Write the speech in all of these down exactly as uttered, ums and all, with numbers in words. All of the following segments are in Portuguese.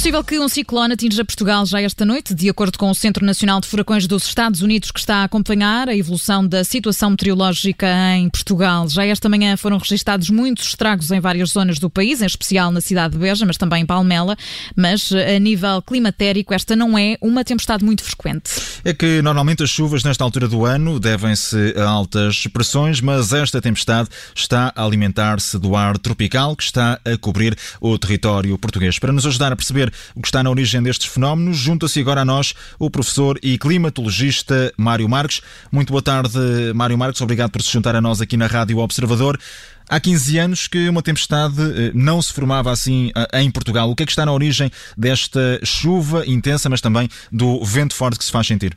possível que um ciclone atinja Portugal já esta noite, de acordo com o Centro Nacional de Furacões dos Estados Unidos, que está a acompanhar a evolução da situação meteorológica em Portugal. Já esta manhã foram registados muitos estragos em várias zonas do país, em especial na cidade de Beja, mas também em Palmela. Mas a nível climatérico, esta não é uma tempestade muito frequente. É que normalmente as chuvas nesta altura do ano devem-se a altas pressões, mas esta tempestade está a alimentar-se do ar tropical que está a cobrir o território português. Para nos ajudar a perceber o que está na origem destes fenómenos, junta-se agora a nós o professor e climatologista Mário Marques. Muito boa tarde, Mário Marques. Obrigado por se juntar a nós aqui na Rádio Observador. Há quinze anos que uma tempestade não se formava assim em Portugal. O que é que está na origem desta chuva intensa, mas também do vento forte que se faz sentir?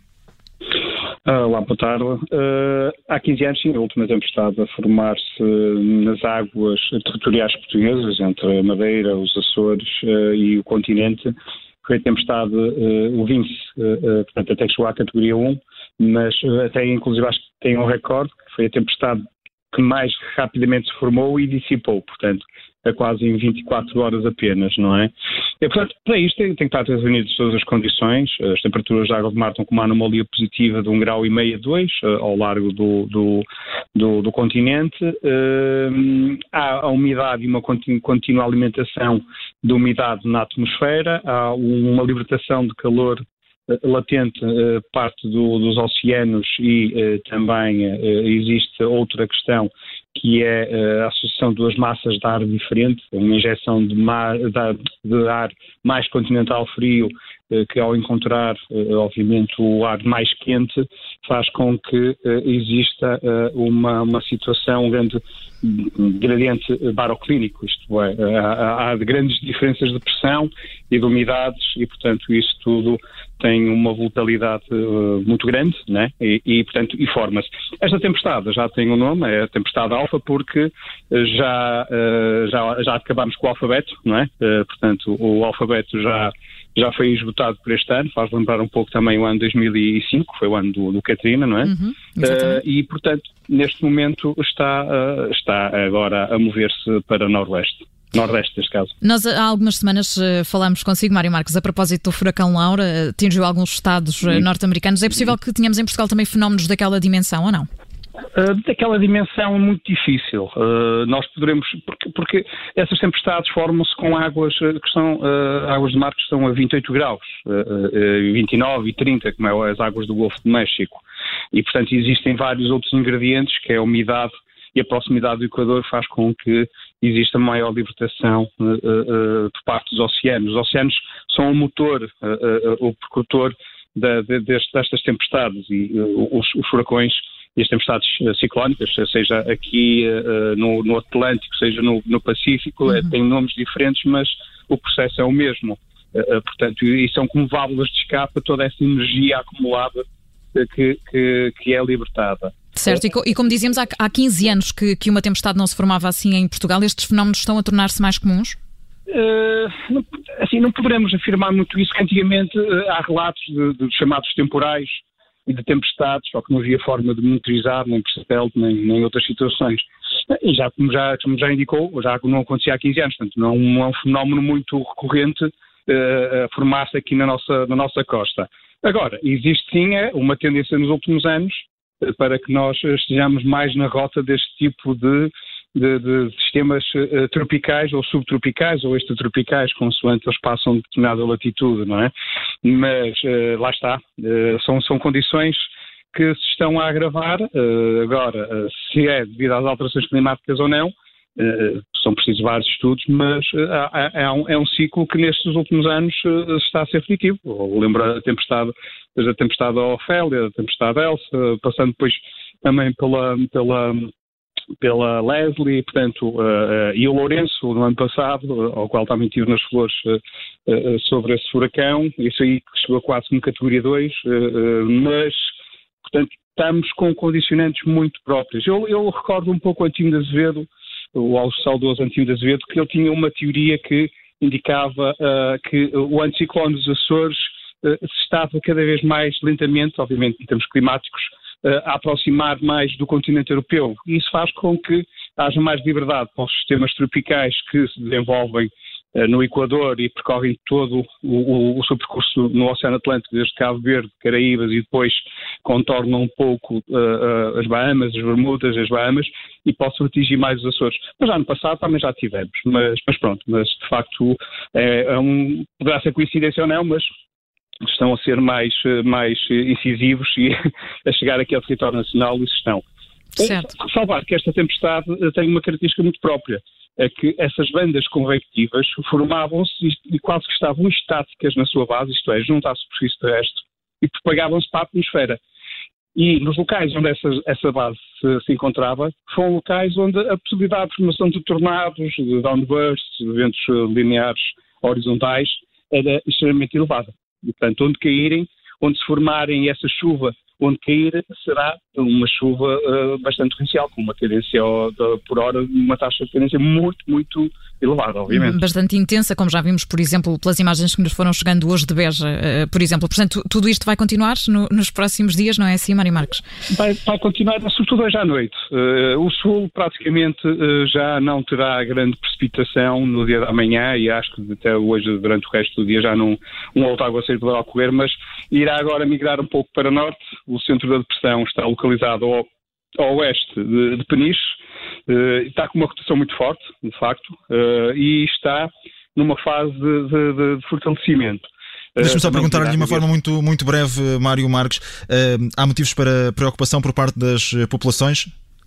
Olá, boa tarde. Uh, há quinze anos, sim, a última tempestade a formar-se nas águas territoriais portuguesas, entre a Madeira, os Açores uh, e o continente, foi a tempestade, uh, o Vince, uh, uh, portanto até que chegou à categoria um, mas uh, até inclusive acho que tem um recorde, que foi a tempestade que mais rapidamente se formou e dissipou, portanto, a quase em vinte e quatro horas apenas, não é? E, portanto, para isto tem, tem que estar reunidas todas as condições. As temperaturas de água de mar estão com uma anomalia positiva de um grau e meio a dois ao largo do, do, do, do continente. Uh, há a umidade e uma continu, contínua alimentação de umidade na atmosfera. Há uma libertação de calor latente, uh, parte do, dos oceanos e uh, também uh, existe outra questão que é uh, a associação de duas massas de ar diferentes, uma injeção de, mar, de, ar, de ar mais continental frio uh, que ao encontrar uh, obviamente o ar mais quente faz com que uh, exista uh, uma, uma situação, um grande gradiente baroclínico, isto é, há, há grandes diferenças de pressão e de umidades e portanto isso tudo tem uma volatilidade uh, muito grande, né? e, e portanto e forma-se. Esta tempestade já tem um nome, é a tempestade alfa, porque uh, já, uh, já, já acabámos com o alfabeto, não é? Uh, portanto o alfabeto já, já foi esgotado por este ano, faz lembrar um pouco também o ano dois mil e cinco, foi o ano do, do Katrina, não é? Uhum, uh, e portanto neste momento está, uh, está agora a mover-se para noroeste. Nordeste, neste caso. Nós há algumas semanas uh, falámos consigo, Mário Marques, a propósito do furacão Laura, atingiu alguns estados uh, norte-americanos. É possível que tenhamos em Portugal também fenómenos daquela dimensão, ou não? Uh, daquela dimensão é muito difícil. Uh, nós poderemos, porque, porque essas tempestades formam-se com águas uh, que são uh, águas de mar que estão a vinte e oito graus, uh, uh, vinte e nove e trinta, como é as águas do Golfo de México. E, portanto, existem vários outros ingredientes, que é a umidade e a proximidade do Equador faz com que exista maior libertação uh, uh, por parte dos oceanos. Os oceanos são o motor, uh, uh, o percutor da, de, destas tempestades e uh, os, os furacões e as tempestades uh, ciclónicas, seja aqui uh, no, no Atlântico, seja no, no Pacífico, uhum. uh, têm nomes diferentes, mas o processo é o mesmo. Uh, uh, portanto, e são como válvulas de escape toda essa energia acumulada uh, que, que, que é libertada. Certo, e, co- e como dizíamos, há, há quinze anos que, que uma tempestade não se formava assim em Portugal. Estes fenómenos estão a tornar-se mais comuns? Uh, não, assim, não poderemos afirmar muito isso, que antigamente uh, há relatos de, de chamados temporais e de tempestades, só que não havia forma de monitorizar, nem por satélite, nem, nem em outras situações. E já, como, já, como já indicou, já não acontecia há quinze anos, portanto não, não é um fenómeno muito recorrente uh, a formar-se aqui na nossa, na nossa costa. Agora, existe sim uma tendência nos últimos anos para que nós estejamos mais na rota deste tipo de, de, de sistemas uh, tropicais ou subtropicais ou extratropicais, consoante eles passam de determinada latitude, não é? Mas uh, lá está, uh, são, são condições que se estão a agravar. Uh, agora, uh, se é devido às alterações climáticas ou não, uh, são precisos vários estudos, mas uh, é, um, é um ciclo que nestes últimos anos uh, está a ser repetitivo. Lembra a tempestade, desde a tempestade Ofélia, a tempestade Elsa, passando depois também pela, pela, pela Leslie, portanto, uh, uh, e o Lourenço, no ano passado, uh, ao qual também tive nas flores uh, uh, sobre esse furacão, isso aí chegou a quase como categoria dois, uh, uh, mas, portanto, estamos com condicionantes muito próprios. Eu, eu recordo um pouco o Antinho de Azevedo, o saudoso Antinho de Azevedo, que ele tinha uma teoria que indicava uh, que o anticiclone dos Açores uh, se estava cada vez mais lentamente, obviamente em termos climáticos, uh, a aproximar mais do continente europeu. E isso faz com que haja mais liberdade para os sistemas tropicais que se desenvolvem no Equador e percorrem todo o, o, o seu percurso no Oceano Atlântico, desde Cabo Verde, Caraíbas e depois contornam um pouco uh, uh, as Bahamas, as Bermudas, as Bahamas e possam atingir mais os Açores. Mas já no passado também já tivemos, mas, mas pronto, mas de facto é, é um, poderá ser coincidência ou não, mas estão a ser mais, mais incisivos e a chegar aqui ao território nacional e estão. Certo. Salvar que esta tempestade tem uma característica muito própria, é que essas bandas convectivas formavam-se e quase que estavam estáticas na sua base, isto é, junto à superfície terrestre, e propagavam-se para a atmosfera. E nos locais onde essa, essa base se, se encontrava, foram locais onde a possibilidade de formação de tornados, de downbursts, de ventos lineares horizontais, era extremamente elevada. E, portanto, onde caírem, onde se formarem essa chuva, onde cair, será uma chuva uh, bastante torrencial, com uma cadência uh, por hora, uma taxa de cadência muito, muito elevada, obviamente. Bastante intensa, como já vimos, por exemplo, pelas imagens que nos foram chegando hoje de Beja, uh, por exemplo. Portanto, tudo isto vai continuar no, nos próximos dias, não é assim, Mário Marques? Vai, vai continuar, sobretudo hoje à noite. Uh, o Sul praticamente uh, já não terá grande precipitação no dia de amanhã e acho que até hoje, durante o resto do dia, já não um outro aguaceiro poderá ocorrer, mas irá agora migrar um pouco para norte. O centro da depressão está localizado ao, ao oeste de, de Peniche, uh, está com uma rotação muito forte, de facto, uh, e está numa fase de, de, de fortalecimento. Deixa-me só perguntar-lhe de uma forma muito, muito breve, Mário Marques, uh, há motivos para preocupação por parte das populações?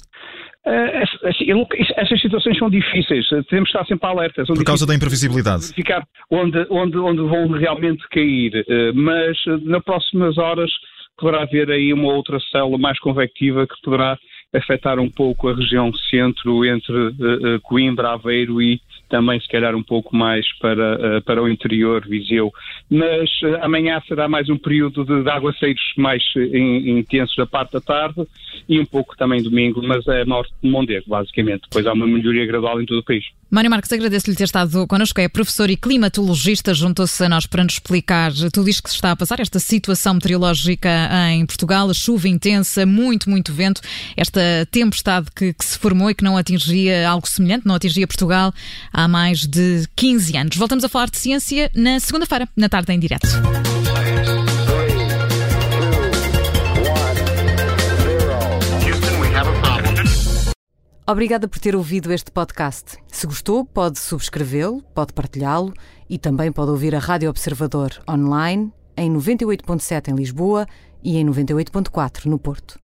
Uh, essas situações são difíceis, temos de estar sempre alertas. Por causa da imprevisibilidade. Ficar onde, onde, onde vão realmente cair, uh, mas uh, nas próximas horas poderá haver aí uma outra célula mais convectiva que poderá afetar um pouco a região centro entre uh, uh, Coimbra, Aveiro e também se calhar um pouco mais para, uh, para o interior, Viseu. Mas uh, amanhã será mais um período de, de aguaceiros mais uh, in, intensos da parte da tarde e um pouco também domingo, mas é norte de Mondego, basicamente. Depois há uma melhoria gradual em todo o país. Mário Marques, agradeço-lhe ter estado connosco. É professor e climatologista, juntou-se a nós para nos explicar tudo isto que se está a passar, esta situação meteorológica em Portugal, a chuva intensa, muito, muito vento, esta tempestade que, que se formou e que não atingia algo semelhante, não atingia Portugal há mais de quinze anos. Voltamos a falar de ciência na segunda-feira, na tarde em direto. Obrigada por ter ouvido este podcast. Se gostou, pode subscrevê-lo, pode partilhá-lo e também pode ouvir a Rádio Observador online em noventa e oito ponto sete em Lisboa e em noventa e oito ponto quatro no Porto.